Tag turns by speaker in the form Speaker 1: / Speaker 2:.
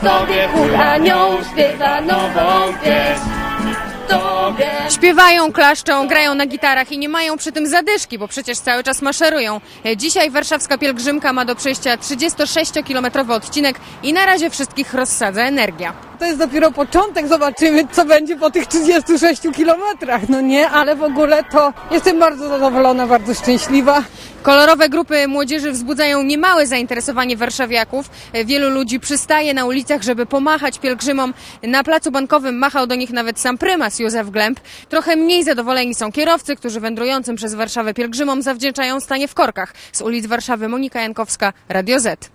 Speaker 1: Tobie chór anioł śpiewa nową pieśń.
Speaker 2: Śpiewają, klaszczą, grają na gitarach i nie mają przy tym zadyszki, bo przecież cały czas maszerują. Dzisiaj warszawska pielgrzymka ma do przejścia 36-kilometrowy odcinek i na razie wszystkich rozsadza energia.
Speaker 3: To jest dopiero początek, zobaczymy, co będzie po tych 36 kilometrach, no nie, ale w ogóle to jestem bardzo zadowolona, bardzo szczęśliwa.
Speaker 2: Kolorowe grupy młodzieży wzbudzają niemałe zainteresowanie warszawiaków. Wielu ludzi przystaje na ulicach, żeby pomachać pielgrzymom. Na Placu Bankowym machał do nich nawet sam prymas Józef Glemp. Trochę mniej zadowoleni są kierowcy, którzy wędrującym przez Warszawę pielgrzymom zawdzięczają stanie w korkach. Z ulic Warszawy Monika Jankowska, Radio Z.